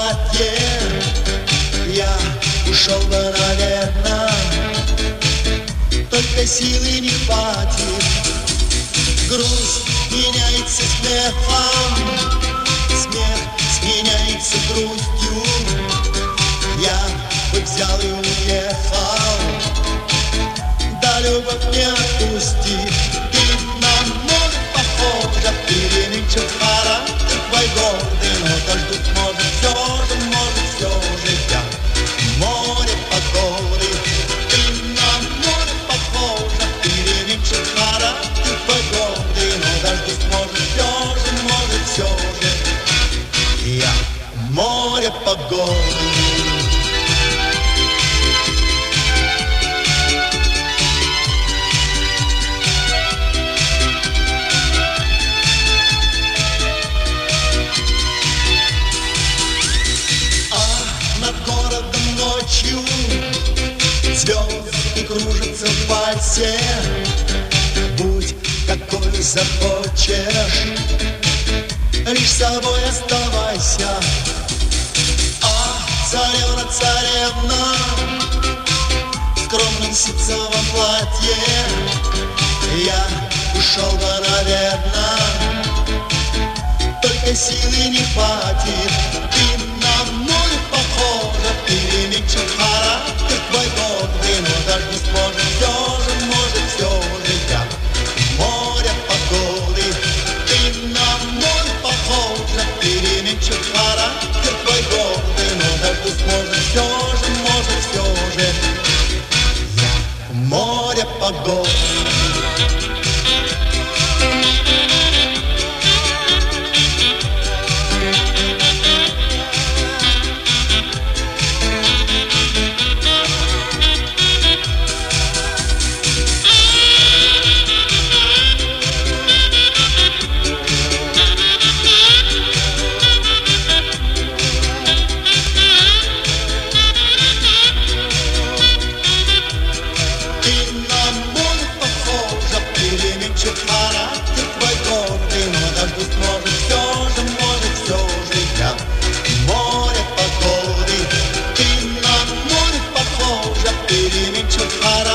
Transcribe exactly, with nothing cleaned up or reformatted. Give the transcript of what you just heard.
платье, я ушел бы, наверное, только силы не хватит. Грусть меняется смехом, смех сменяется грустью. Я бы взял и уехал, да любовь не отпустит. Ты на море похожа, переменчив характер твой гордый, но дождуть может все же, может все же я. Море погоды, ты на море похожа, переменчив характер твой гордый, но дождуть может все же, может все же я. Море погоды. Звезды кружатся в вальсе, будь какой захочешь, лишь собой оставайся. А царевна, царевна, в скромном ситцевом платье, я ушел бы, наверное, только силы не хватит. Ты на море похожа, переменчив характер твой гордый, но дождь может все же, может все же я. Море погоды, ты на море похожа, переменчив характер твой гордый, но дождь может все же, может все же я. Море погоды. Характер твой гордый, но дождуть может все же, может все же я. Море погоды, ты на море похожа, переменчив характер.